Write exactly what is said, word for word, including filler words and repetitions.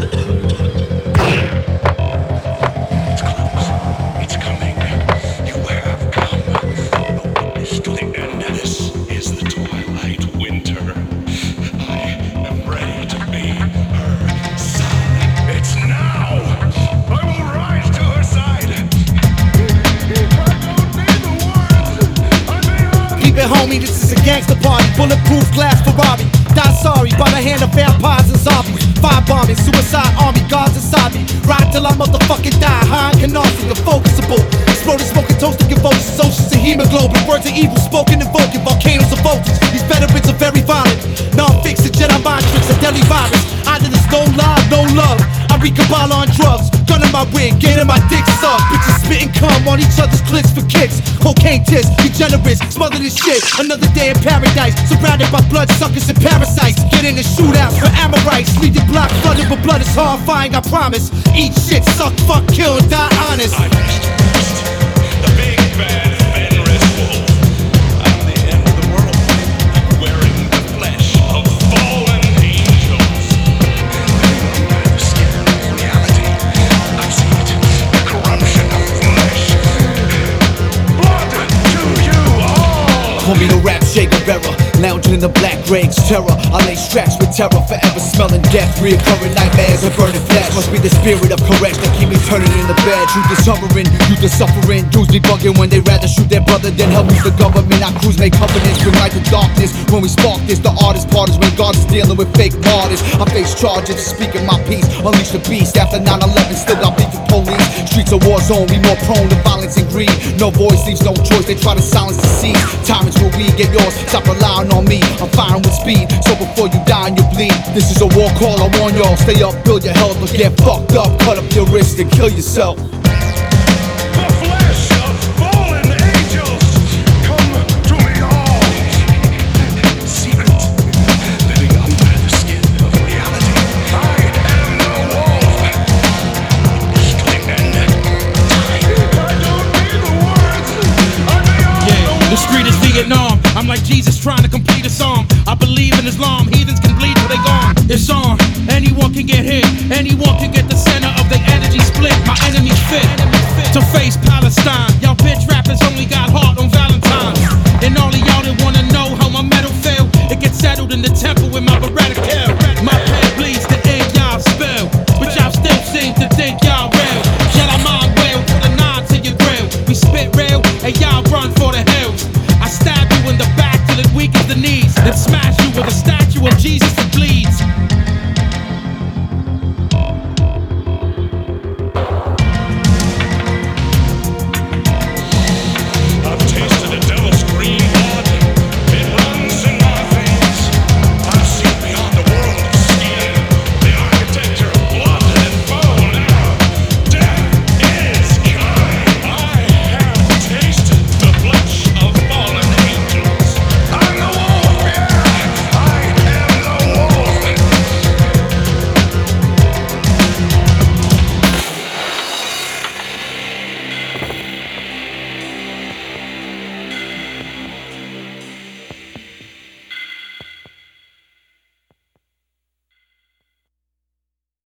Homie, this is a gangster party, bulletproof glass Ferrari. Die sorry, by the hand of vampires and zombies. Fire bombing, suicide army, guards inside me. Ride till I motherfucking die, high and canarsie, unfocusable. Exploding, smoking, toasting, convulsions, oceans and hemoglobin. Words of evil, spoken, invoking, volcanoes of voltage. These veterans are very violent. Non-fiction, Jedi mind tricks, a deadly virus. Either there's no love, no love. I read Kabbalah on drugs, gun in my wig, getting my dick sucked. Bitches spitting cum on each other's clicks for kicks. Cocaine tits, degenerates, smother this shit. Another day in paradise, surrounded by bloodsuckers and parasites. Get in the shootouts for Amorites. Leave the block flooded with blood, it's horrifying, I promise. Eat shit, suck, fuck, kill, and die honest. I'm the big bad Fenris wolf. I'm the end of the world, wearing the flesh of fallen angels. The skin of reality, I see it, the corruption of flesh. Blood to you all! Call me the rap Shaker Vera, lounging in the black rags, terror. I lay tracks with terror, forever smelling death. Reoccurring nightmares of burning flesh. Must be the spirit of correction that keep me turning in the bed. Truth is hovering, youth is suffering. Dudes be bugging when they rather shoot their brother than help use the government. Our crews make covenants, bring light to darkness. When we spark this, the artist part is when God is dealing with fake martyrs. I face charges, speaking my peace. Unleash the beast after nine eleven, still got beef with police. Streets a war zone, we more prone to violence and greed. No voice leaves no choice, they try to silence the seeds. Tyrants will we get yours, stop relying on me. I'm firing with speed, so before you die and you bleed. This is a war call, I warn y'all. Stay up, build your health, or get fucked up. Cut up your wrist and kill yourself. The flesh of fallen angels, come to me all. Secret, living under the skin of reality. I am the wolf. Stealing and dying. I don't need the words. I'm beyond Yeah, the the street is Vietnam. I'm like Jesus trying to complete a psalm. I believe in Islam, heathens can bleed till they gone. It's on, anyone can get hit. Anyone can get the center of their energy split. My enemy's fit to face Palestine.